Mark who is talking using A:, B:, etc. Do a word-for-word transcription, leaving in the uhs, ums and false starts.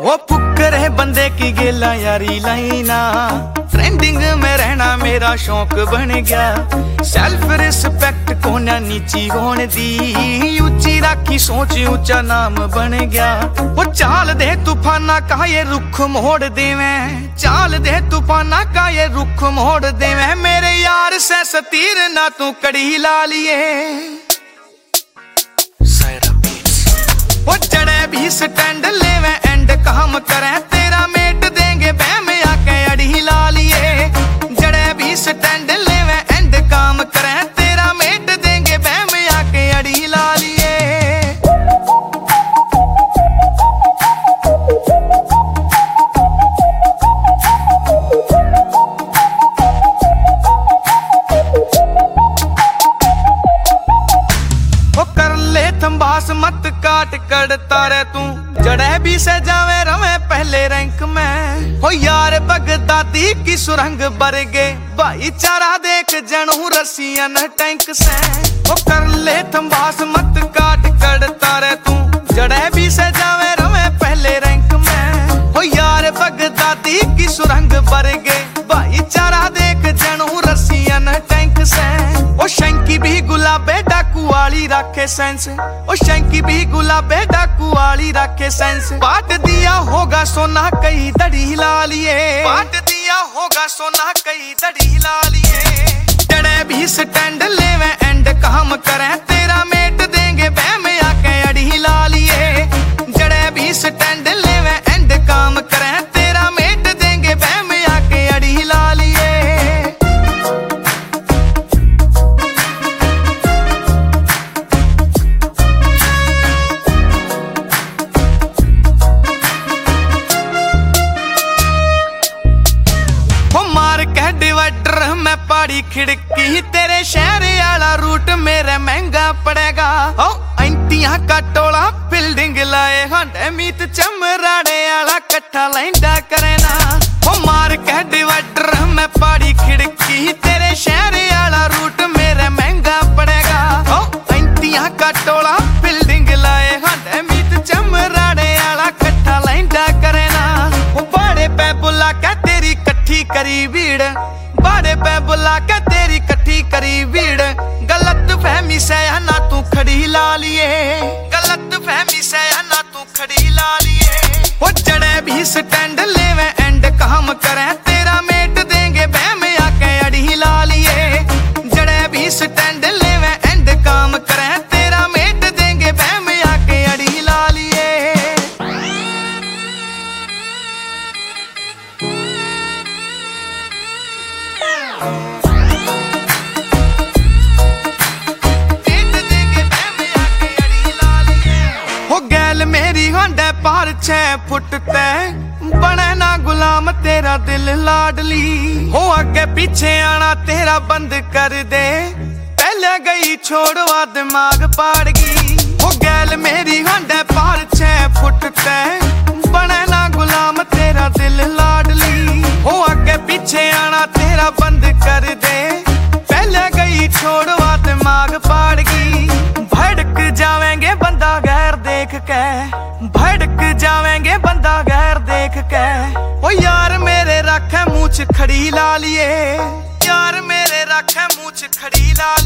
A: वो फुक्कर है बंदे की गेला यारी लाइना, ट्रेंडिंग में रहना मेरा शौक बन गया। सेल्फ रिस्पेक्ट को ना नीची होने दी, ऊंची राखी सोच ऊंचा नाम बन गया। वो चाल दे तूफाना का ये रुख मोड़ देवे, चाल दे तूफाना का ये रुख मोड़ देवे। मेरे यार से सतीर ना तू कड़ी ला लिए, वो जड़े भी स्टैंड लेवे एंड काम करें, तेरा मेट देंगे बहम आके अड़ी ला लिए। जड़े भी स्टैंड लेवे एंड काम करें, तेरा मेट देंगे बहम आके अड़ी ला लिए। वो कर ले थम्बास मत काट करता रे तू, जड़े भी से जावे रवे पहले रैंक में। हो यार बगदादी की सुरंग बरगे, भाईचारा देख जनू रसियन टैंक से। वो कर ले थम्बास मत काट करता रे तू, जड़े भी से जावे रवे पहले रैंक में। हो यार बगदादी की सुरंग बरगे, भाईचारा देख जनू रसियन टैंक से। ओ शंकी भी गुलाबे डाकू वाली रखे सेंस, ओ शंकी भी गुलाबे डाकू वाली रखे सेंस। बांट दिया होगा सोना कई दड़ी ला लिए, बांट दिया होगा सोना कई दड़ी ला लिए। जड़े भी स्टैंड लेवे एंड काम करें, तेरा मेट देंगे बहम आके अड़ी ला लिए। जड़े भी स्टैंड लेवे एंड काम करें, तेरा मेट देंगे बहम आके अड़ी ला लिए। डिवाइडर में पाड़ी खिड़की, तेरे शहर वाला रूट मेरे महंगा पड़ेगा। ओ एंटियां का टोला बिल्डिंग लाए, हांडे मीत चमराड़े वाला कट्ठा लैंडा करे ना। ओ मार के डिवाइडर में पाड़ी खिड़की, तेरे शहर वाला रूट मेरे महंगा पड़ेगा। ओ एंटियां का टोला बिल्डिंग लाए, हांडे मीत चमराड़े वाला कट्ठा लैंडा करे ना। ओ बाड़े पे बुला के तेरी कट्ठी करी भीड़, बाड़े पे बुला के तेरी कट्ठी करी भीड़। गलत फहमी से ना तू खड़ी ला लिए, गलत फहमी से ना तू खड़ी ला लिए। वो जड़े भी स्टैंड लेवे एंड काम करें, तेरा मेट देंगे बहम आके अड़ी ला लिए। जड़े भी स्टैंड लेवे एंड काम करें, तेरा मेट देंगे बहम आके अड़ी ला लिए। मेरी होंडे पार छह फुट तय, बने ना गुलाम तेरा दिल लाडली। हो आगे पीछे आना तेरा बंद कर दे, पहले गई छोड़वा दिमाग पाड़गी। हो गैल मेरी होंडे पार छह फुट तय, बने ना गुलाम तेरा दिल लाडली। हो आगे पीछे आना तेरा बंद कर दे, पहले गई छोड़वा दिमाग पाड़गी। भड़क जावेंगे बंदा गैर देख के, भड़क जावेंगे बंदा गैर देख के। ओ यार मेरे रखे मूछ खड़ी ला लिए, यार मेरे रखे मूछ खड़ी ला